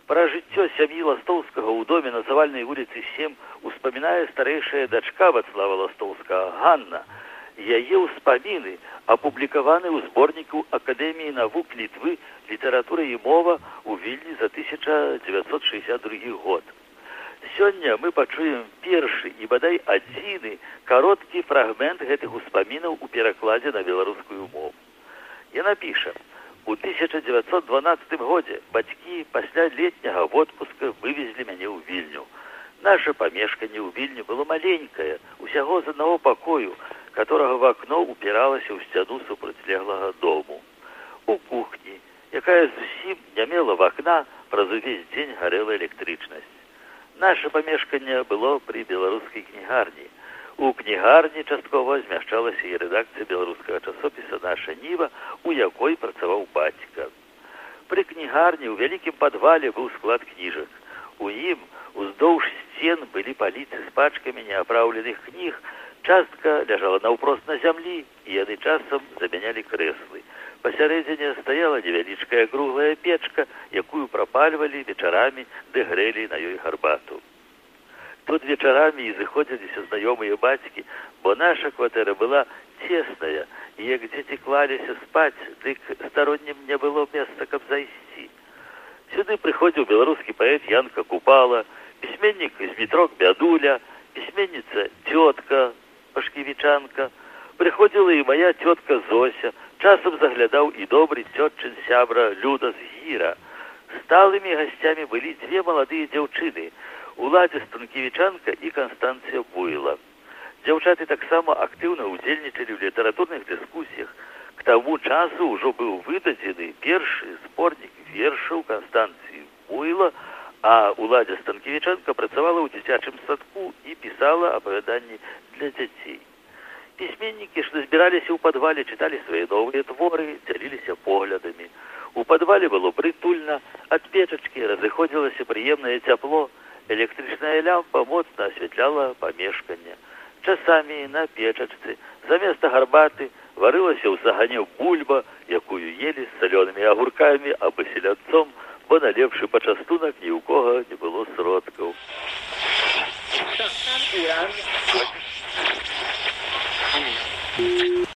Пра жыццё сям'і Ластоўскага ў доме на Завальнай вуліцы 7 успамінае старэйшая дачка Вацлава Ластоўскага Ганна. Яе ўспаміны апублікаваны ў зборніку Акадэміі навук Літвы «Літаратура і мова» у Вільні за 1962 год. Сёння мы пачуем першы і бадай адзіны кароткі фрагмент гэтых успамінаў у перакладзе на беларускую мову. Яна піша: у 1912 годзе бацькі пасля летняга водпуска вывезлі мяне ў Вільню. Наша памешканне ў Вільні было маленькае, усяго з аднаго пакою, которого в окно упиралася ў сцяну супрацьлеглага дому. У кухні, якая зусім не мела вакна, праз увесь дзень гарэла электрычнасць. Наша памешканне было пры беларускай кнігарні. У кнігарні часткова змяшчалася і рэдакцыя беларускага часопіса «Наша Ніва», у якой працаваў бацька. Пры кнігарні ў вялікім падвале быў склад кніжак. У ім уздоўж сцен былі паліцы з пачкамі неапраўленых кніг, частка ляжала наўпрост на зямлі, і яны часам замянялі крэслы. Пасярэдзіне стаяла невялічкая круглая печка, якую прапальвалі вечарамі, ды грэлі на ёй гарбату. Тут вечарамі і зыходзіліся знаёмыя бацькі, бо наша кватэра была цесная, і як дзеці клаліся спаць, дык староннім не было месца, каб зайсці. Сюды прыходзіў беларускі паэт Янка Купала, пісьменнік Змітрок Бядуля, пісьменніца Цётка Пашкевічанка. Прыходзіла і мая цётка Зося, часам заглядаў і добры цётчын сябра Люда з Гіра. Сталымі гасцямі былі дзве маладыя дзяўчыны, Уладзя Станкевічанка і Канстанцыя Буйла. Дзяўчаты таксама актыўна ўдзельнічалі ў літаратурных дыскусіях. К таму часу ўжо быў выдадзены першы зборнік вершаў Канстанцыі Буйла, а Уладзя Станкевічанка працавала ў дзіцячым садку і пісала апавяданні для дзяцей. Пісьменнікі ж збіраліся ў падвале, чыталі свае новыя творы, дзяліліся поглядамі. У падвале было прытульна, ад печачкі разыходзілася прыемнае цяпло, электрычная лямпа моцна асвятляла памешканне. Часамі на печачцы заместа гарбаты варылася ў сагане бульба, якую елі з салёнымі агуркамі або селядцом, бо налепшы пачастунак.